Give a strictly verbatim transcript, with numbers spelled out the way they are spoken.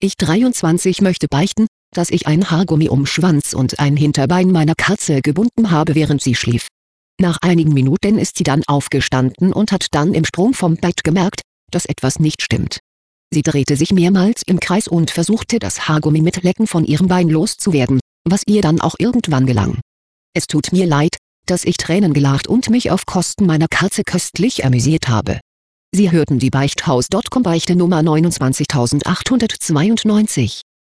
Ich dreiundzwanzig möchte beichten, dass ich ein Haargummi um Schwanz und ein Hinterbein meiner Katze gebunden habe, während sie schlief. Nach einigen Minuten ist sie dann aufgestanden und hat dann im Sprung vom Bett gemerkt, dass etwas nicht stimmt. Sie drehte sich mehrmals im Kreis und versuchte das Haargummi mit Lecken von ihrem Bein loszuwerden, was ihr dann auch irgendwann gelang. Es tut mir leid, dass ich Tränen gelacht und mich auf Kosten meiner Katze köstlich amüsiert habe. Sie hörten die Beichthaus Punkt com Beichte Nummer neunundzwanzigtausendachthundertzweiundneunzig.